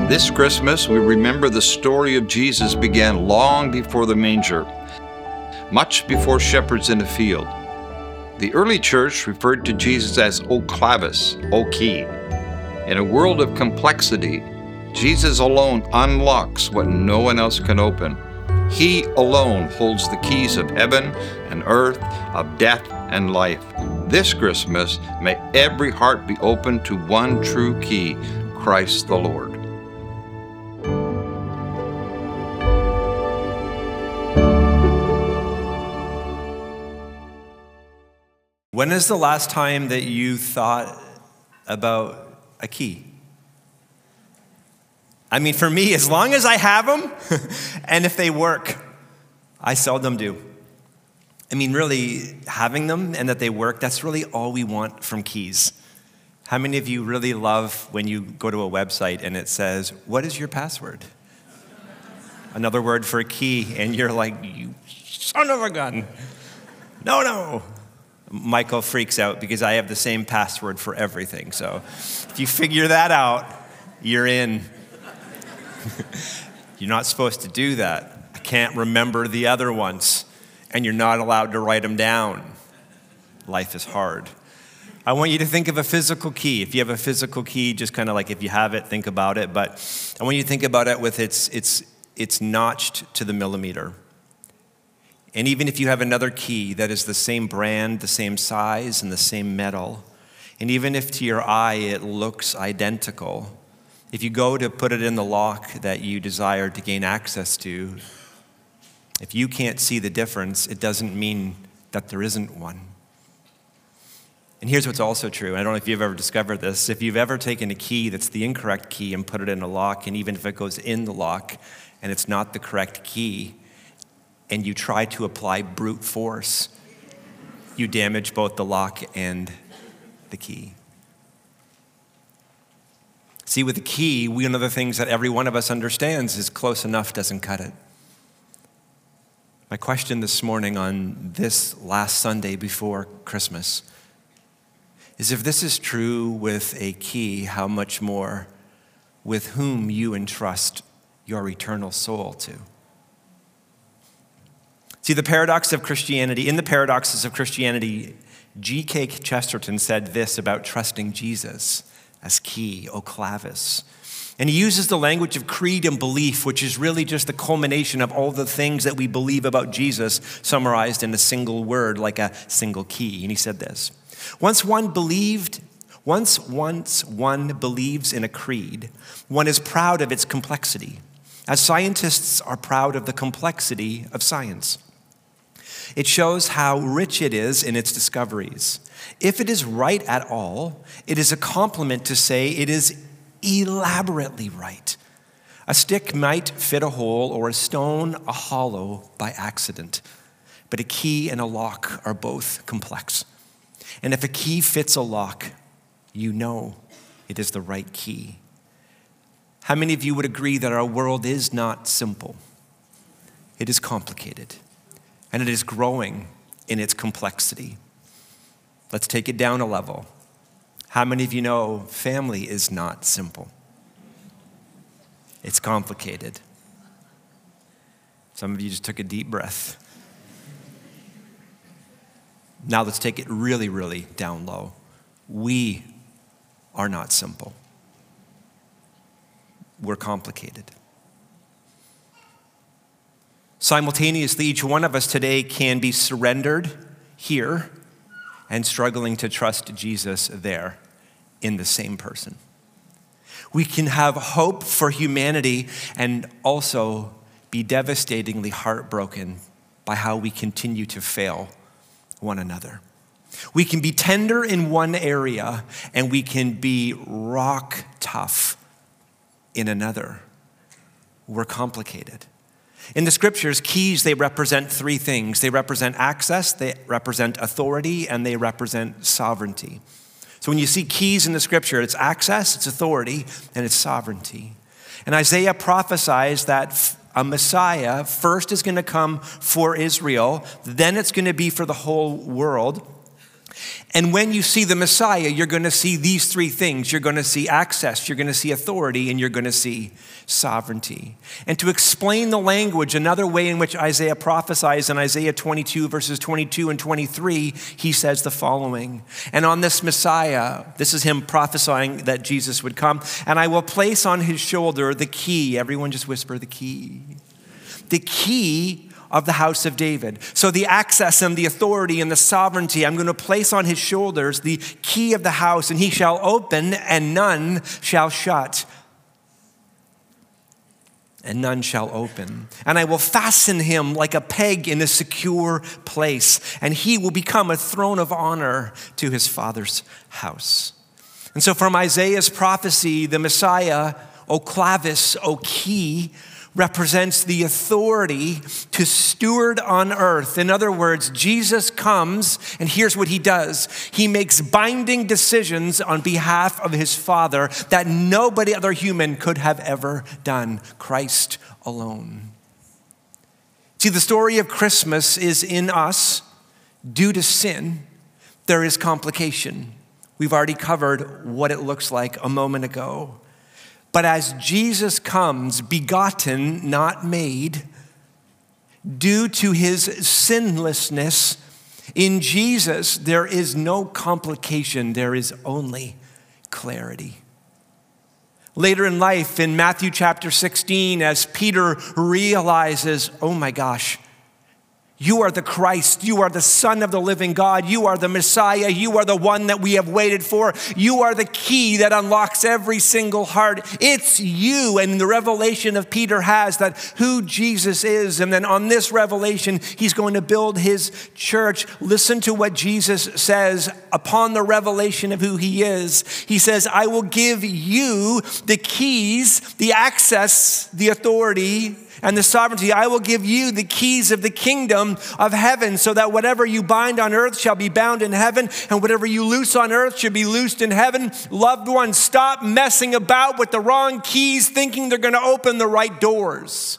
This Christmas, we remember the story of Jesus began long before the manger, much before shepherds in the field. The early church referred to Jesus as O Clavis, O Key. In a world of complexity, Jesus alone unlocks what no one else can open. He alone holds the keys of heaven and earth, of death and life. This Christmas, may every heart be open to one true key, Christ the Lord. When is the last time that you thought about a key? I mean, for me, as long as I have them, and if they work, I seldom do. I mean, really, having them and that they work, that's really all we want from keys. How many of you really love when you go to a website and it says, "What is your password?" Another word for a key, and you're like, "You son of a gun. No. Michael freaks out because I have the same password for everything. So if you figure that out, you're in. You're not supposed to do that. I can't remember the other ones, and you're not allowed to write them down. Life is hard. I want you to think of a physical key. If you have a physical key, just kind of like if you have it, think about it. But I want you to think about it with it's notched to the millimeter. And even if you have another key that is the same brand, the same size, and the same metal, and even if to your eye it looks identical, if you go to put it in the lock that you desire to gain access to, if you can't see the difference, it doesn't mean that there isn't one. And here's what's also true. I don't know if you've ever discovered this. If you've ever taken a key that's the incorrect key and put it in a lock, and even if it goes in the lock and it's not the correct key, and you try to apply brute force, you damage both the lock and the key. See, with the key, one of the things that every one of us understands is close enough doesn't cut it. My question this morning on this last Sunday before Christmas is, if this is true with a key, how much more with whom you entrust your eternal soul to? See, in the Paradoxes of Christianity, G.K. Chesterton said this about trusting Jesus as key, O Clavis. And he uses the language of creed and belief, which is really just the culmination of all the things that we believe about Jesus summarized in a single word, like a single key. And he said this: Once one believes in a creed, one is proud of its complexity, as scientists are proud of the complexity of science. It shows how rich it is in its discoveries. If it is right at all, it is a compliment to say it is elaborately right. A stick might fit a hole or a stone a hollow by accident, but a key and a lock are both complex. And if a key fits a lock, you know it is the right key. How many of you would agree that our world is not simple? It is complicated. And it is growing in its complexity. Let's take it down a level. How many of you know family is not simple? It's complicated. Some of you just took a deep breath. Now let's take it really, really down low. We are not simple. We're complicated. Simultaneously, each one of us today can be surrendered here and struggling to trust Jesus there in the same person. We can have hope for humanity and also be devastatingly heartbroken by how we continue to fail one another. We can be tender in one area and we can be rock tough in another. We're complicated. In the scriptures, keys, they represent three things. They represent access, they represent authority, and they represent sovereignty. So when you see keys in the scripture, it's access, it's authority, and it's sovereignty. And Isaiah prophesies that a Messiah first is going to come for Israel, then it's going to be for the whole world. And when you see the Messiah, you're going to see these three things. You're going to see access, you're going to see authority, and you're going to see sovereignty. And to explain the language, another way in which Isaiah prophesies in Isaiah 22, verses 22 and 23, he says the following. And on this Messiah, this is him prophesying that Jesus would come, and I will place on his shoulder the key. Everyone just whisper, the key. The key of the house of David. So the access and the authority and the sovereignty, I'm going to place on his shoulders the key of the house, and he shall open and none shall shut. And none shall open. And I will fasten him like a peg in a secure place, and he will become a throne of honor to his father's house. And so from Isaiah's prophecy, the Messiah, O clavis, O key, represents the authority to steward on earth. In other words, Jesus comes, and here's what he does. He makes binding decisions on behalf of his Father that nobody other human could have ever done. Christ alone. See, the story of Christmas is in us. Due to sin, there is complication. We've already covered what it looks like a moment ago. But as Jesus comes, begotten, not made, due to his sinlessness, in Jesus there is no complication, there is only clarity. Later in life, in Matthew chapter 16, as Peter realizes, oh my gosh, you are the Christ, you are the Son of the living God, you are the Messiah, you are the one that we have waited for, you are the key that unlocks every single heart. It's you, and the revelation of Peter has that who Jesus is, and then on this revelation, he's going to build his church. Listen to what Jesus says upon the revelation of who he is. He says, I will give you the keys, the access, the authority, and the sovereignty. I will give you the keys of the kingdom of heaven, so that whatever you bind on earth shall be bound in heaven, and whatever you loose on earth shall be loosed in heaven. Loved ones, stop messing about with the wrong keys, thinking they're going to open the right doors.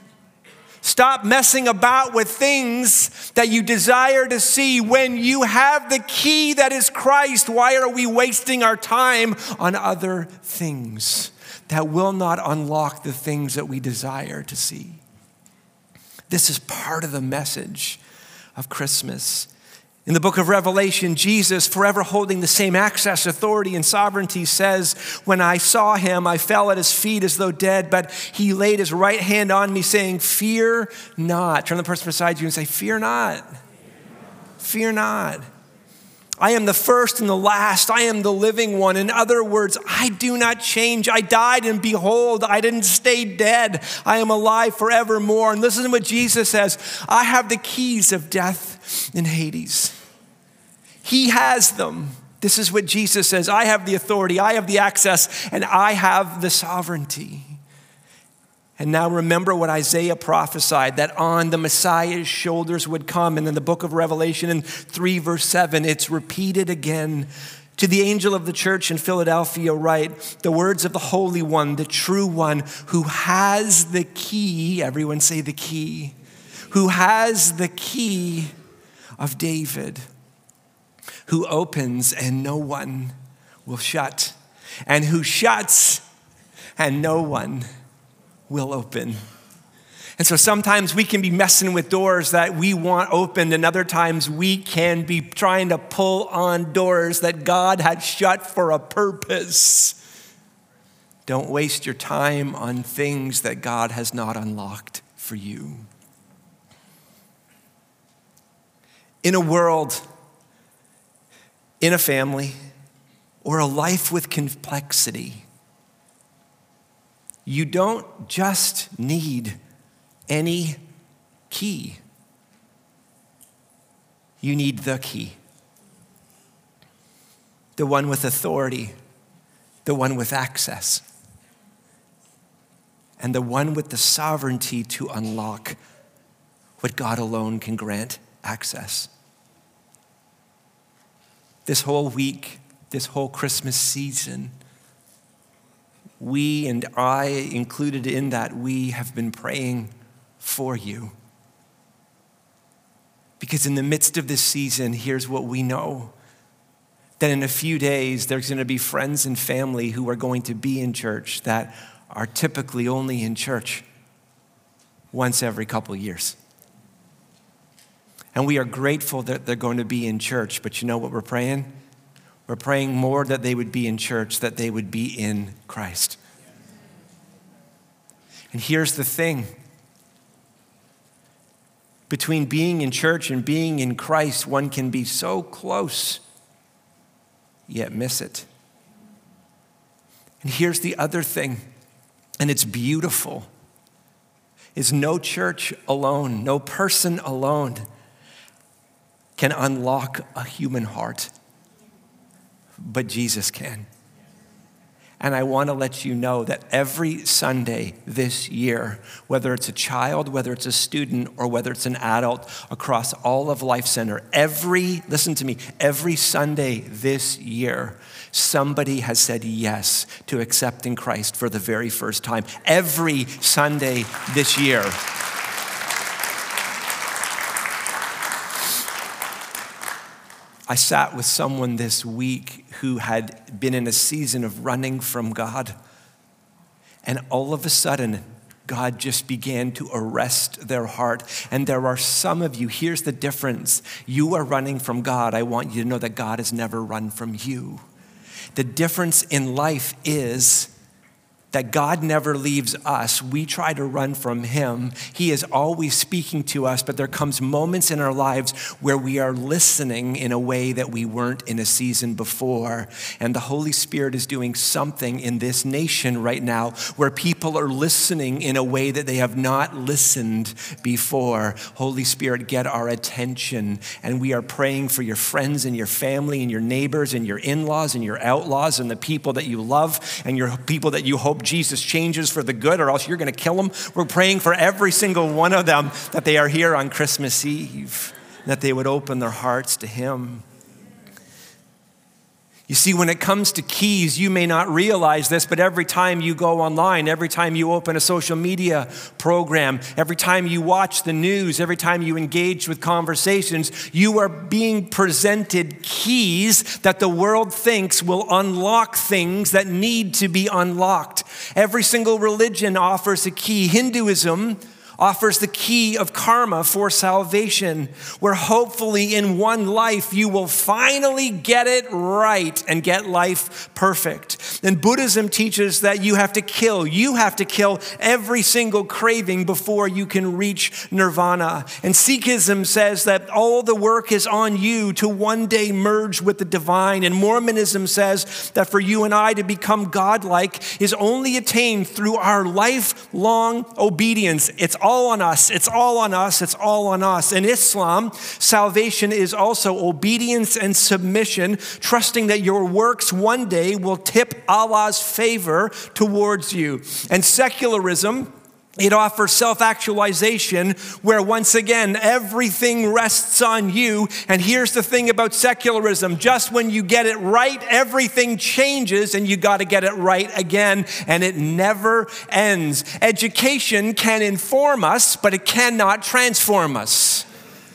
Stop messing about with things that you desire to see when you have the key that is Christ. Why are we wasting our time on other things that will not unlock the things that we desire to see? This is part of the message of Christmas. In the book of Revelation, Jesus, forever holding the same access, authority, and sovereignty, says, when I saw him, I fell at his feet as though dead, but he laid his right hand on me, saying, fear not. Turn to the person beside you and say, fear not. Fear not. I am the first and the last. I am the living one. In other words, I do not change. I died, and behold, I didn't stay dead. I am alive forevermore. And listen to what Jesus says. I have the keys of death and Hades. He has them. This is what Jesus says. I have the authority, I have the access, and I have the sovereignty. And now remember what Isaiah prophesied, that on the Messiah's shoulders would come. And in the book of Revelation in 3 verse 7, it's repeated again. To the angel of the church in Philadelphia write, the words of the Holy One, the true one, who has the key, everyone say the key, who has the key of David, who opens and no one will shut, and who shuts and no one will open. And so sometimes we can be messing with doors that we want opened, and other times we can be trying to pull on doors that God had shut for a purpose. Don't waste your time on things that God has not unlocked for you. In a world, in a family, or a life with complexity, you don't just need any key. You need the key. The one with authority, the one with access, and the one with the sovereignty to unlock what God alone can grant access. This whole week, this whole Christmas season, we, and I included in that, we have been praying for you. Because in the midst of this season, here's what we know. that in a few days there's going to be friends and family who are going to be in church that are typically only in church once every couple years. And we are grateful that they're going to be in church, but you know what we're praying? We're praying more that they would be in church, that they would be in Christ. And here's the thing. Between being in church and being in Christ, one can be so close, yet miss it. And here's the other thing, and it's beautiful, is no church alone, no person alone can unlock a human heart, but Jesus can. And I want to let you know that every Sunday this year, whether it's a child, whether it's a student, or whether it's an adult across all of Life Center, listen to me, every Sunday this year, somebody has said yes to accepting Christ for the very first time. Every Sunday this year. I sat with someone this week who had been in a season of running from God. And all of a sudden, God just began to arrest their heart. And there are some of you, here's the difference. You are running from God. I want you to know that God has never run from you. The difference in life is that God never leaves us. We try to run from him. He is always speaking to us, but there comes moments in our lives where we are listening in a way that we weren't in a season before. And the Holy Spirit is doing something in this nation right now where people are listening in a way that they have not listened before. Holy Spirit, get our attention. And we are praying for your friends and your family and your neighbors and your in-laws and your outlaws and the people that you love and your people that you hope Jesus changes for the good, or else you're going to kill them. We're praying for every single one of them that they are here on Christmas Eve, that they would open their hearts to him. You see, when it comes to keys, you may not realize this, but every time you go online, every time you open a social media program, every time you watch the news, every time you engage with conversations, you are being presented keys that the world thinks will unlock things that need to be unlocked. Every single religion offers a key. Hinduism offers the key of karma for salvation, where hopefully in one life you will finally get it right and get life perfect. And Buddhism teaches that you have to kill every single craving before you can reach nirvana. And Sikhism says that all the work is on you to one day merge with the divine. And Mormonism says that for you and I to become godlike is only attained through our lifelong obedience. It's all on us. It's all on us. It's all on us. In Islam, salvation is also obedience and submission, trusting that your works one day will tip Allah's favor towards you. And secularism, it offers self-actualization, where once again, everything rests on you. And here's the thing about secularism. Just when you get it right, everything changes and you got to get it right again. And it never ends. Education can inform us, but it cannot transform us.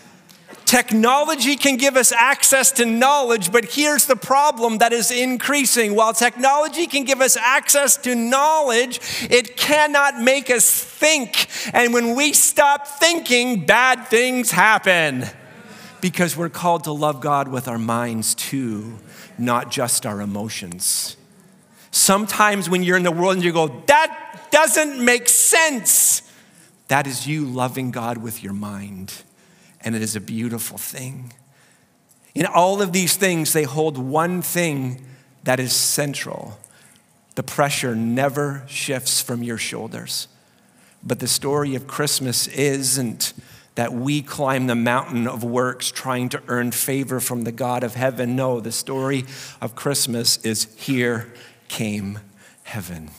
Technology can give us access to knowledge, but here's the problem that is increasing. While technology can give us access to knowledge, it cannot make us think. And when we stop thinking, bad things happen. Because we're called to love God with our minds too, not just our emotions. Sometimes when you're in the world and you go, that doesn't make sense, that is you loving God with your mind. And it is a beautiful thing. In all of these things, they hold one thing that is central. The pressure never shifts from your shoulders. But the story of Christmas isn't that we climb the mountain of works trying to earn favor from the God of heaven. No, the story of Christmas is here came heaven,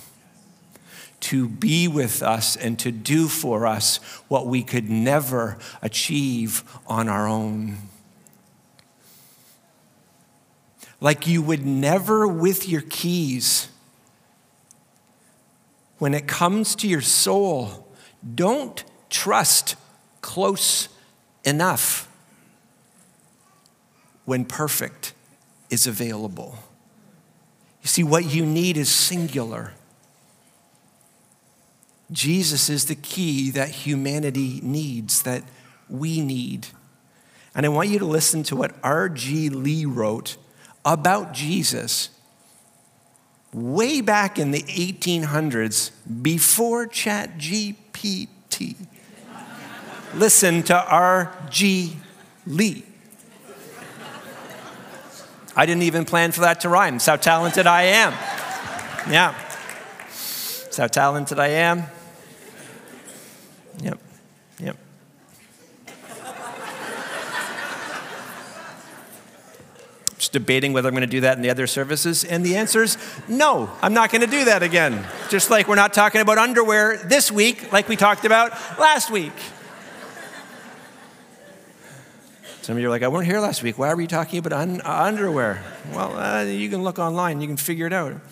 to be with us and to do for us what we could never achieve on our own. Like you would never with your keys. When it comes to your soul, don't trust close enough when perfect is available. You see, what you need is singular. Jesus is the key that humanity needs, that we need. And I want you to listen to what R.G. Lee wrote about Jesus way back in the 1800s, before ChatGPT. Listen to R.G. Lee. I didn't even plan for that to rhyme. That's how talented I am. Yeah. That's how talented I am. Yep. Just debating whether I'm going to do that in the other services, and the answer is no, I'm not going to do that again. Just like we're not talking about underwear this week like we talked about last week. Some of you are like, I weren't here last week. Why were you talking about underwear? Well, you can look online. You can figure it out.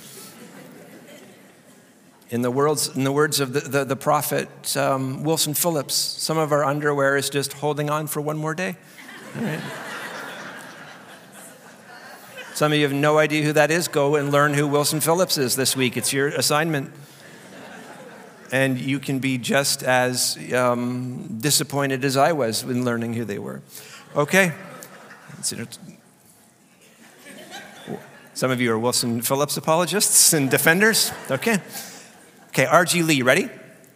In the words of the prophet Wilson Phillips, some of our underwear is just holding on for one more day. All right. Some of you have no idea who that is. Go and learn who Wilson Phillips is this week. It's your assignment. And you can be just as disappointed as I was in learning who they were. Okay. Some of you are Wilson Phillips apologists and defenders. Okay. Okay, R.G. Lee, ready?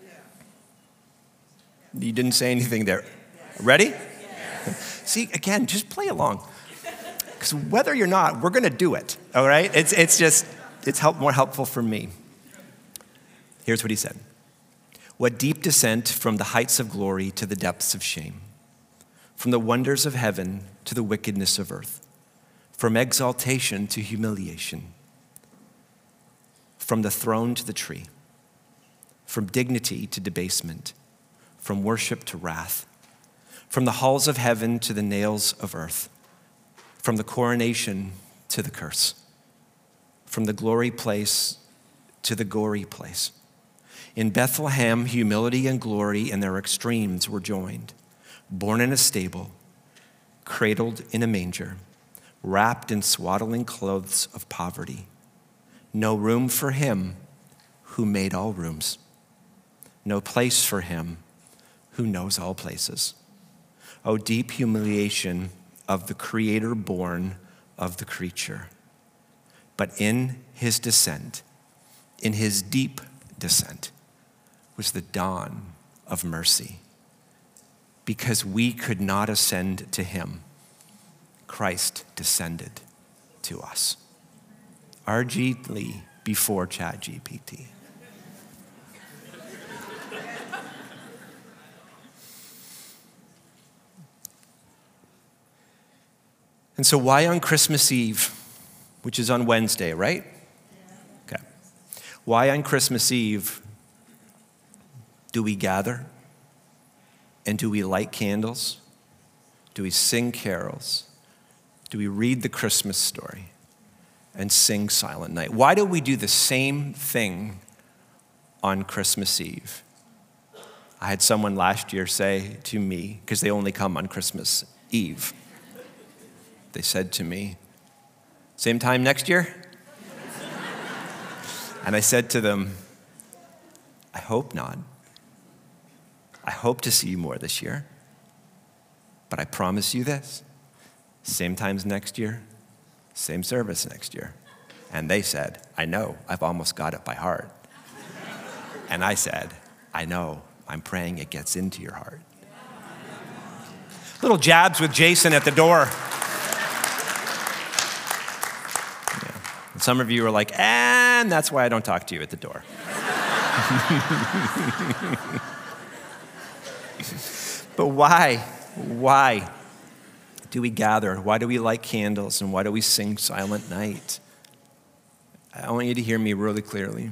You didn't say anything there. Ready? See, again, just play along. Because whether you're not, we're going to do it, all right? It's more helpful for me. Here's what he said. What deep descent from the heights of glory to the depths of shame, from the wonders of heaven to the wickedness of earth, from exaltation to humiliation, from the throne to the tree, from dignity to debasement, from worship to wrath, from the halls of heaven to the nails of earth, from the coronation to the curse, from the glory place to the gory place. In Bethlehem, humility and glory in their extremes were joined. Born in a stable, cradled in a manger, wrapped in swaddling clothes of poverty. No room for him who made all rooms. No place for him who knows all places. O deep humiliation of the Creator born of the creature. But in his descent, in his deep descent, was the dawn of mercy. Because we could not ascend to him, Christ descended to us. R.G. Lee before ChatGPT. And so why on Christmas Eve, which is on Wednesday, right? Okay. Why on Christmas Eve do we gather? And do we light candles? Do we sing carols? Do we read the Christmas story and sing Silent Night? Why do we do the same thing on Christmas Eve? I had someone last year say to me, because they only come on Christmas Eve, they said to me, same time next year? And I said to them, I hope not. I hope to see you more this year. But I promise you this, same times next year, same service next year. And they said, I know, I've almost got it by heart. And I said, I know, I'm praying it gets into your heart. Little jabs with Jason at the door. Some of you are like, and that's why I don't talk to you at the door. But why? Why do we gather? Why do we light candles? And why do we sing Silent Night? I want you to hear me really clearly.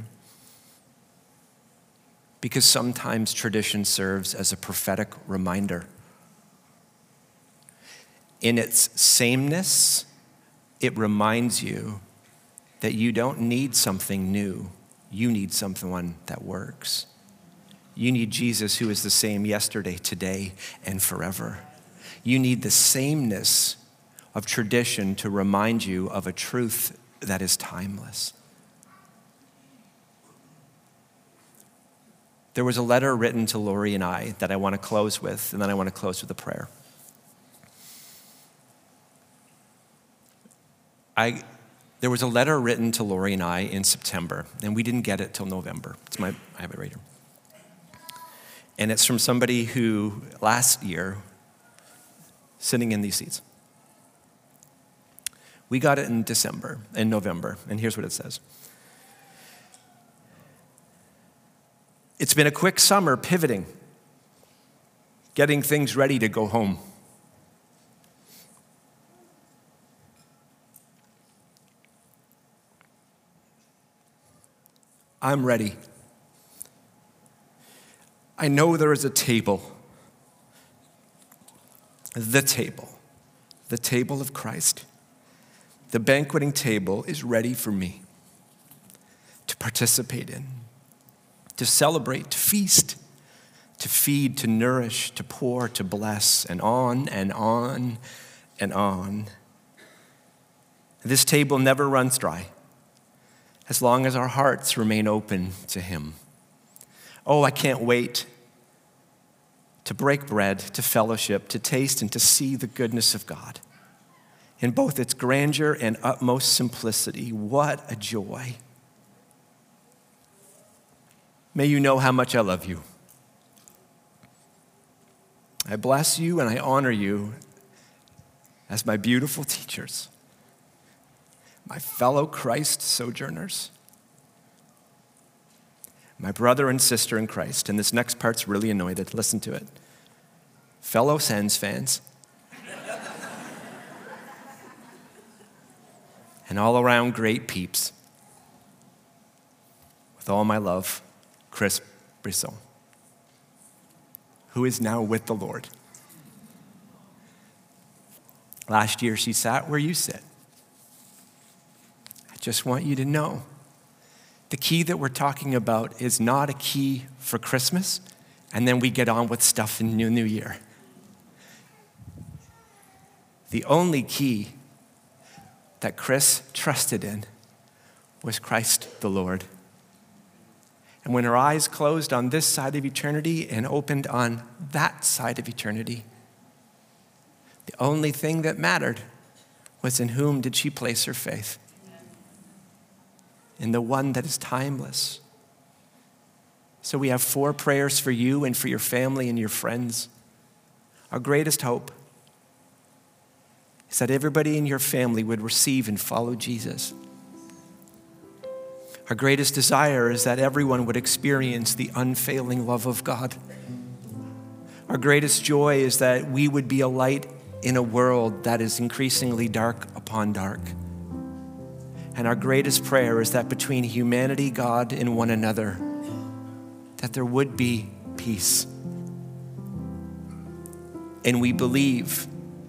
Because sometimes tradition serves as a prophetic reminder. In its sameness, it reminds you that you don't need something new. You need someone that works. You need Jesus, who is the same yesterday, today, and forever. You need the sameness of tradition to remind you of a truth that is timeless. There was a letter written to Lori and I that I want to close with, and then I want to close with a prayer. There was a letter written to Lori and I in September, and we didn't get it till November. I have it right here. And it's from somebody who last year, sitting in these seats. We got it in November, and here's what it says. It's been a quick summer pivoting, getting things ready to go home. I'm ready. I know there is a table, the table of Christ. The banqueting table is ready for me to participate in, to celebrate, to feast, to feed, to nourish, to pour, to bless, and on and on and on. This table never runs dry as long as our hearts remain open to Him. Oh, I can't wait to break bread, to fellowship, to taste, and to see the goodness of God in both its grandeur and utmost simplicity. What a joy. May you know how much I love you. I bless you and I honor you as my beautiful teachers, my fellow Christ sojourners, my brother and sister in Christ. And this next part's really anointed. Listen to it. Fellow Sens fans and all around great peeps. With all my love, Chris Brisson, who is now with the Lord. Last year, she sat where you sit. I just want you to know the key that we're talking about is not a key for Christmas, and then we get on with stuff in New Year. The only key that Chris trusted in was Christ the Lord. And when her eyes closed on this side of eternity and opened on that side of eternity, the only thing that mattered was in whom did she place her faith? In the one that is timeless. So we have 4 prayers for you and for your family and your friends. Our greatest hope is that everybody in your family would receive and follow Jesus. Our greatest desire is that everyone would experience the unfailing love of God. Our greatest joy is that we would be a light in a world that is increasingly dark upon dark. And our greatest prayer is that between humanity, God, and one another, that there would be peace. And we believe,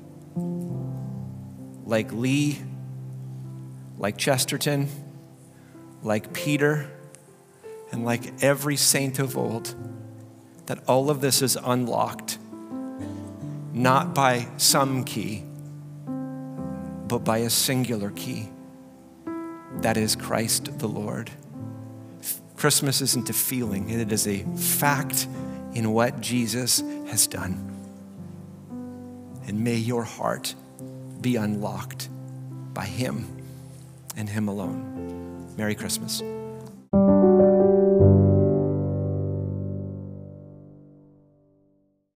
like Lee, like Chesterton, like Peter, and like every saint of old, that all of this is unlocked, not by some key, but by a singular key. That is Christ the Lord. Christmas isn't a feeling, it is a fact in what Jesus has done. And may your heart be unlocked by Him and Him alone. Merry Christmas.